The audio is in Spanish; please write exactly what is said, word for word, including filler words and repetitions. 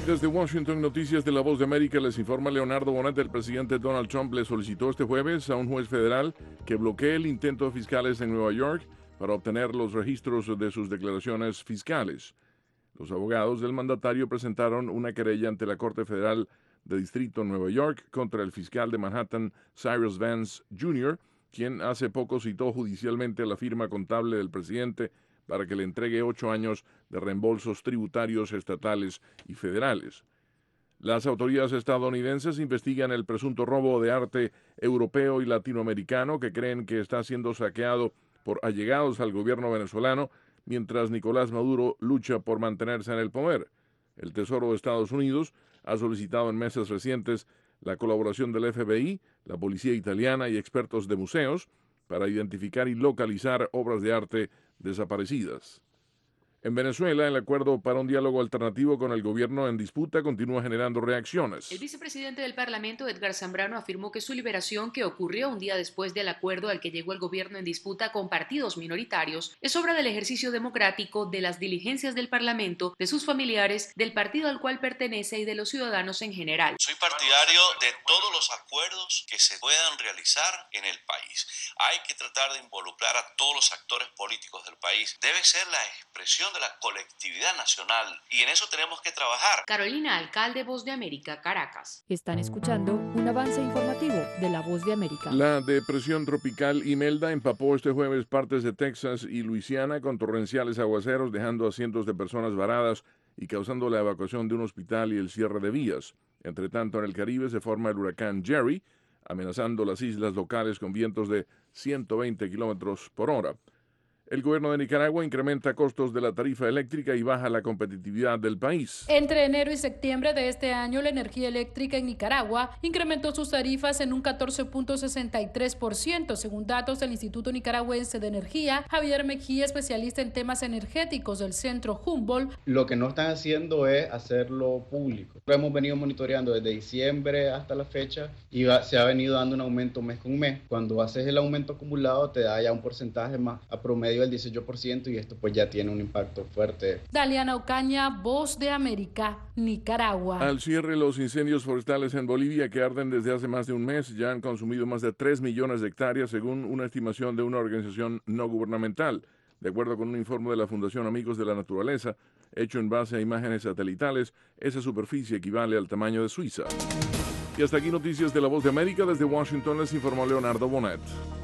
Desde Washington, Noticias de La Voz de América, les informa Leonardo Bonet. El presidente Donald Trump le solicitó este jueves a un juez federal que bloquee el intento de fiscales en Nueva York para obtener los registros de sus declaraciones fiscales. Los abogados del mandatario presentaron una querella ante la Corte Federal de Distrito en Nueva York contra el fiscal de Manhattan, Cyrus Vance junior, quien hace poco citó judicialmente a la firma contable del presidente para que le entregue ocho años de reembolsos tributarios estatales y federales. Las autoridades estadounidenses investigan el presunto robo de arte europeo y latinoamericano que creen que está siendo saqueado por allegados al gobierno venezolano, mientras Nicolás Maduro lucha por mantenerse en el poder. El Tesoro de Estados Unidos ha solicitado en meses recientes la colaboración del F B I, la policía italiana y expertos de museos para identificar y localizar obras de arte desaparecidas. En Venezuela, el acuerdo para un diálogo alternativo con el gobierno en disputa continúa generando reacciones. El vicepresidente del Parlamento, Edgar Zambrano, afirmó que su liberación, que ocurrió un día después del acuerdo al que llegó el gobierno en disputa con partidos minoritarios, es obra del ejercicio democrático, de las diligencias del Parlamento, de sus familiares, del partido al cual pertenece y de los ciudadanos en general. Soy partidario de todos los acuerdos que se puedan realizar en el país. Hay que tratar de involucrar a todos los actores políticos del país. Debe ser la expresión de la colectividad nacional y en eso tenemos que trabajar. Carolina Alcalde, Voz de América, Caracas. Están escuchando un avance informativo de La Voz de América. La depresión tropical Imelda empapó este jueves partes de Texas y Luisiana con torrenciales aguaceros, dejando a cientos de personas varadas y causando la evacuación de un hospital y el cierre de vías. Entre tanto, en el Caribe se forma el huracán Jerry, amenazando las islas locales con vientos de ciento veinte kilómetros por hora. El gobierno de Nicaragua incrementa costos de la tarifa eléctrica y baja la competitividad del país. Entre enero y septiembre de este año, la energía eléctrica en Nicaragua incrementó sus tarifas en un catorce punto sesenta y tres por ciento, según datos del Instituto Nicaragüense de Energía. Javier Mejía, especialista en temas energéticos del Centro Humboldt. Lo que no están haciendo es hacerlo público. Lo hemos venido monitoreando desde diciembre hasta la fecha y va, se ha venido dando un aumento mes con mes. Cuando haces el aumento acumulado te da ya un porcentaje más a promedio el dieciocho por ciento y esto pues ya tiene un impacto fuerte. Daliana Ocaña, Voz de América, Nicaragua. Al cierre, los incendios forestales en Bolivia, que arden desde hace más de un mes, ya han consumido más de tres millones de hectáreas, según una estimación de una organización no gubernamental. De acuerdo con un informe de la Fundación Amigos de la Naturaleza, hecho en base a imágenes satelitales, esa superficie equivale al tamaño de Suiza. Y hasta aquí noticias de La Voz de América. Desde Washington les informó Leonardo Bonet.